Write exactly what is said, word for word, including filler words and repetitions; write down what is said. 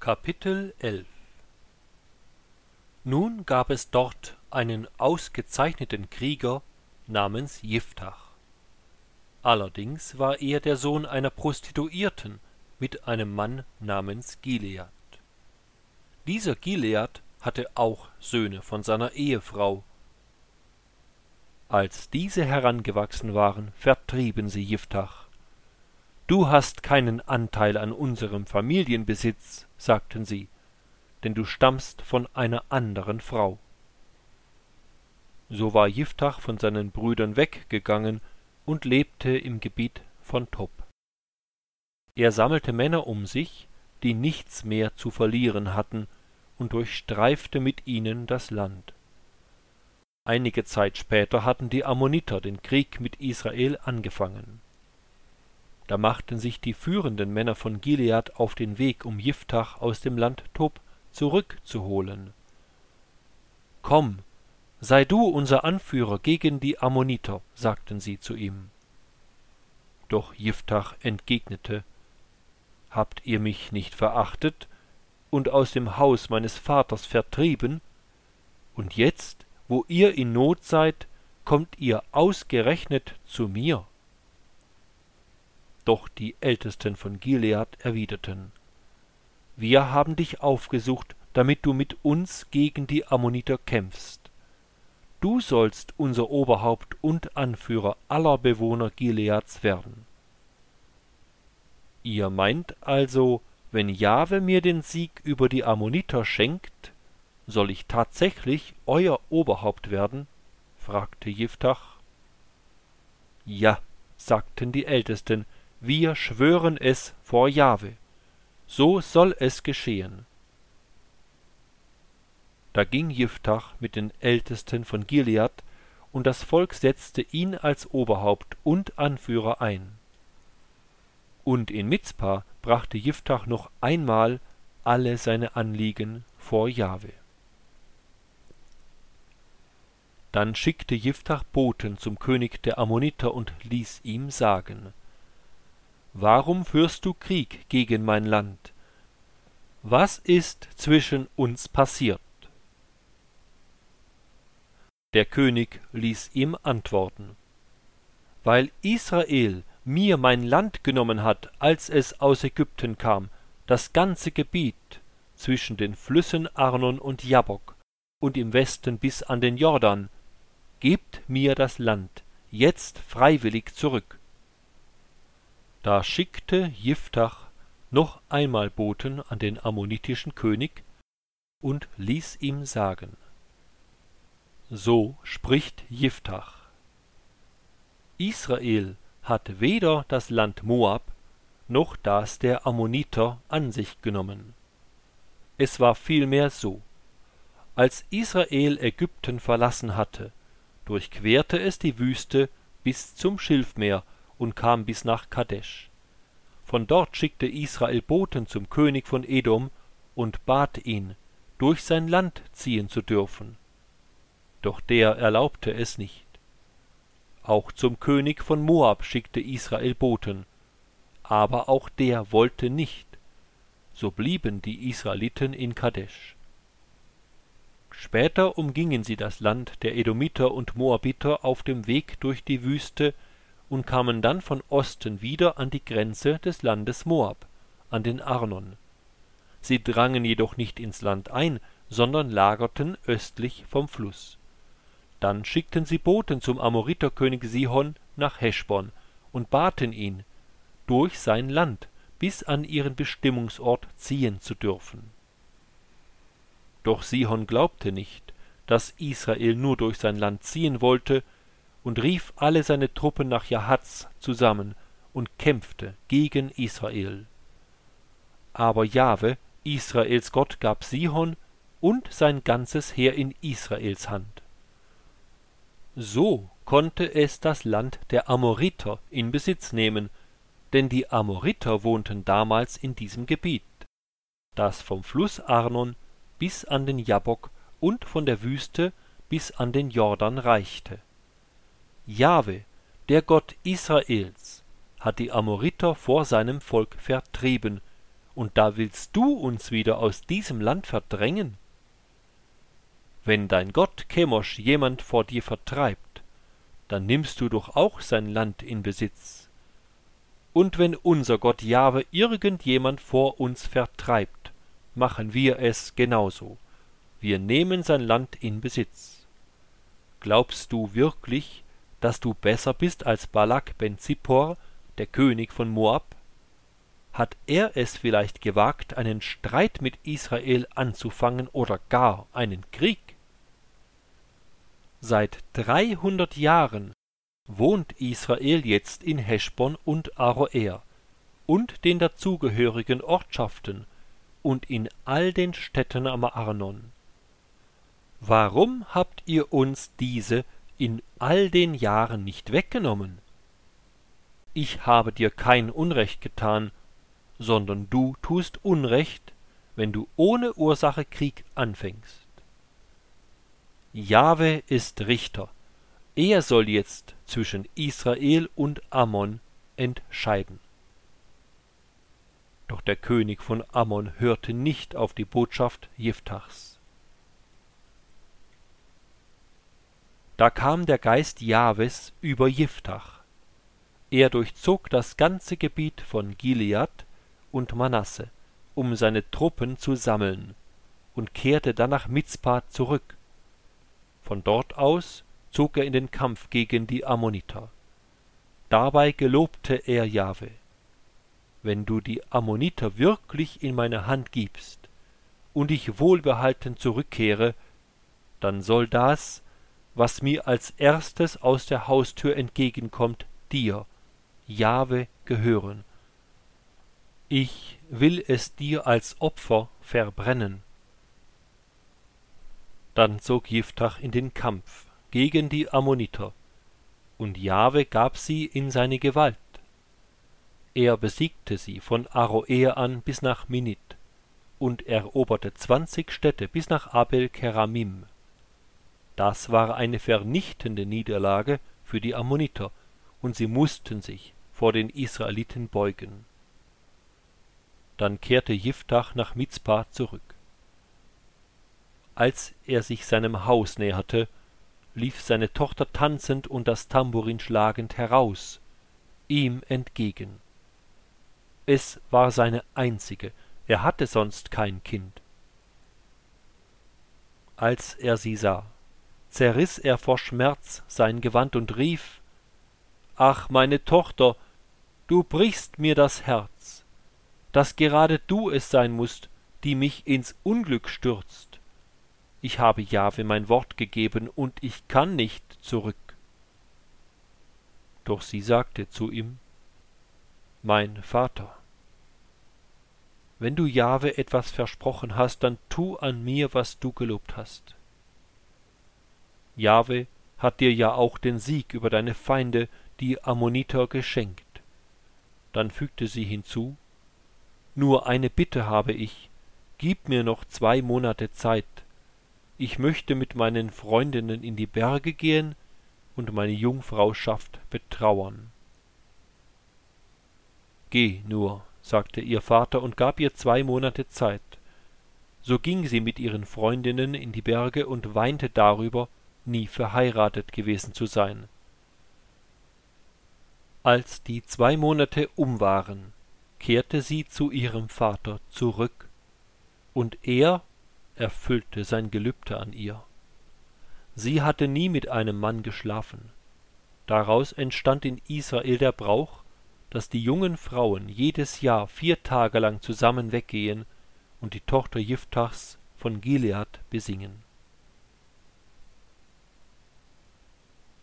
Kapitel elf. Nun gab es dort einen ausgezeichneten Krieger namens Jiftach. Allerdings war er der Sohn einer Prostituierten mit einem Mann namens Gilead. Dieser Gilead hatte auch Söhne von seiner Ehefrau. Als diese herangewachsen waren, vertrieben sie Jiftach. »Du hast keinen Anteil an unserem Familienbesitz«, sagten sie, »denn du stammst von einer anderen Frau.« So war Jiftach von seinen Brüdern weggegangen und lebte im Gebiet von Tob. Er sammelte Männer um sich, die nichts mehr zu verlieren hatten, und durchstreifte mit ihnen das Land. Einige Zeit später hatten die Ammoniter den Krieg mit Israel angefangen. Da machten sich die führenden Männer von Gilead auf den Weg, um Jiftach aus dem Land Tob zurückzuholen. »Komm, sei du unser Anführer gegen die Ammoniter«, sagten sie zu ihm. Doch Jiftach entgegnete: »Habt ihr mich nicht verachtet und aus dem Haus meines Vaters vertrieben? Und jetzt, wo ihr in Not seid, kommt ihr ausgerechnet zu mir?« Doch die Ältesten von Gilead erwiderten: »Wir haben dich aufgesucht, damit du mit uns gegen die Ammoniter kämpfst. Du sollst unser Oberhaupt und Anführer aller Bewohner Gileads werden. Ihr meint also, wenn Jahwe mir den Sieg über die Ammoniter schenkt, soll ich tatsächlich euer Oberhaupt werden?« fragte Jiftach. »Ja«, sagten die Ältesten, »wir schwören es vor Jahwe. So soll es geschehen.« Da ging Jiftach mit den Ältesten von Gilead, und das Volk setzte ihn als Oberhaupt und Anführer ein. Und in Mizpa brachte Jiftach noch einmal alle seine Anliegen vor Jahwe. Dann schickte Jiftach Boten zum König der Ammoniter und ließ ihm sagen: »Warum führst du Krieg gegen mein Land? Was ist zwischen uns passiert?« Der König ließ ihm antworten: »Weil Israel mir mein Land genommen hat, als es aus Ägypten kam, das ganze Gebiet zwischen den Flüssen Arnon und Jabbok und im Westen bis an den Jordan, gebt mir das Land jetzt freiwillig zurück.« Da schickte Jiftach noch einmal Boten an den ammonitischen König und ließ ihm sagen: »So spricht Jiftach: Israel hat weder das Land Moab noch das der Ammoniter an sich genommen. Es war vielmehr so: Als Israel Ägypten verlassen hatte, durchquerte es die Wüste bis zum Schilfmeer und kam bis nach Kadesh. Von dort schickte Israel Boten zum König von Edom und bat ihn, durch sein Land ziehen zu dürfen. Doch der erlaubte es nicht. Auch zum König von Moab schickte Israel Boten, aber auch der wollte nicht. So blieben die Israeliten in Kadesh. Später umgingen sie das Land der Edomiter und Moabiter auf dem Weg durch die Wüste und kamen dann von Osten wieder an die Grenze des Landes Moab, an den Arnon. Sie drangen jedoch nicht ins Land ein, sondern lagerten östlich vom Fluss. Dann schickten sie Boten zum Amoriterkönig Sihon nach Heschbon und baten ihn, durch sein Land bis an ihren Bestimmungsort ziehen zu dürfen. Doch Sihon glaubte nicht, dass Israel nur durch sein Land ziehen wollte, und rief alle seine Truppen nach Jahaz zusammen und kämpfte gegen Israel. Aber Jahwe, Israels Gott, gab Sihon und sein ganzes Heer in Israels Hand. So konnte es das Land der Amoriter in Besitz nehmen, denn die Amoriter wohnten damals in diesem Gebiet, das vom Fluss Arnon bis an den Jabbok und von der Wüste bis an den Jordan reichte. Jahwe, der Gott Israels, hat die Amoriter vor seinem Volk vertrieben, und da willst du uns wieder aus diesem Land verdrängen? Wenn dein Gott Chemosh jemand vor dir vertreibt, dann nimmst du doch auch sein Land in Besitz. Und wenn unser Gott Jahwe irgendjemand vor uns vertreibt, machen wir es genauso. Wir nehmen sein Land in Besitz. Glaubst du wirklich, dass du besser bist als Balak ben Zippor, der König von Moab? Hat er es vielleicht gewagt, einen Streit mit Israel anzufangen oder gar einen Krieg? Seit dreihundert Jahren wohnt Israel jetzt in Heschbon und Aroer und den dazugehörigen Ortschaften und in all den Städten am Arnon. Warum habt ihr uns diese in all den Jahren nicht weggenommen? Ich habe dir kein Unrecht getan, sondern du tust Unrecht, wenn du ohne Ursache Krieg anfängst. Jahwe ist Richter, er soll jetzt zwischen Israel und Ammon entscheiden. Doch der König von Ammon hörte nicht auf die Botschaft Jiftachs. Da kam der Geist Jahwes über Jiftach. Er durchzog das ganze Gebiet von Gilead und Manasse, um seine Truppen zu sammeln, und kehrte dann nach Mizpa zurück. Von dort aus zog er in den Kampf gegen die Ammoniter. Dabei gelobte er Jahwe: Wenn du die Ammoniter wirklich in meine Hand gibst und ich wohlbehalten zurückkehre, dann soll das, was mir als erstes aus der Haustür entgegenkommt, dir, Jahwe, gehören. Ich will es dir als Opfer verbrennen. Dann zog Jiftach in den Kampf gegen die Ammoniter, und Jahwe gab sie in seine Gewalt. Er besiegte sie von Aroer an bis nach Minit und eroberte zwanzig Städte bis nach Abel Keramim. Das war eine vernichtende Niederlage für die Ammoniter, und sie mussten sich vor den Israeliten beugen. Dann kehrte Jiftach nach Mizpa zurück. Als er sich seinem Haus näherte, lief seine Tochter tanzend und das Tambourin schlagend heraus, ihm entgegen. Es war seine einzige, er hatte sonst kein Kind. Als er sie sah, zerriss er vor Schmerz sein Gewand und rief: »Ach, meine Tochter, du brichst mir das Herz, dass gerade du es sein mußt, die mich ins Unglück stürzt. Ich habe Jahwe mein Wort gegeben, und ich kann nicht zurück.« Doch sie sagte zu ihm: »Mein Vater, wenn du Jahwe etwas versprochen hast, dann tu an mir, was du gelobt hast. Jahwe hat dir ja auch den Sieg über deine Feinde, die Ammoniter, geschenkt.« Dann fügte sie hinzu: »Nur eine Bitte habe ich, gib mir noch zwei Monate Zeit. Ich möchte mit meinen Freundinnen in die Berge gehen und meine Jungfrauschaft betrauern.« »Geh nur«, sagte ihr Vater und gab ihr zwei Monate Zeit. So ging sie mit ihren Freundinnen in die Berge und weinte darüber, nie verheiratet gewesen zu sein. Als die zwei Monate um waren, kehrte sie zu ihrem Vater zurück, und er erfüllte sein Gelübde an ihr. Sie hatte nie mit einem Mann geschlafen. Daraus entstand in Israel der Brauch, dass die jungen Frauen jedes Jahr vier Tage lang zusammen weggehen und die Tochter Jiftachs von Gilead besingen.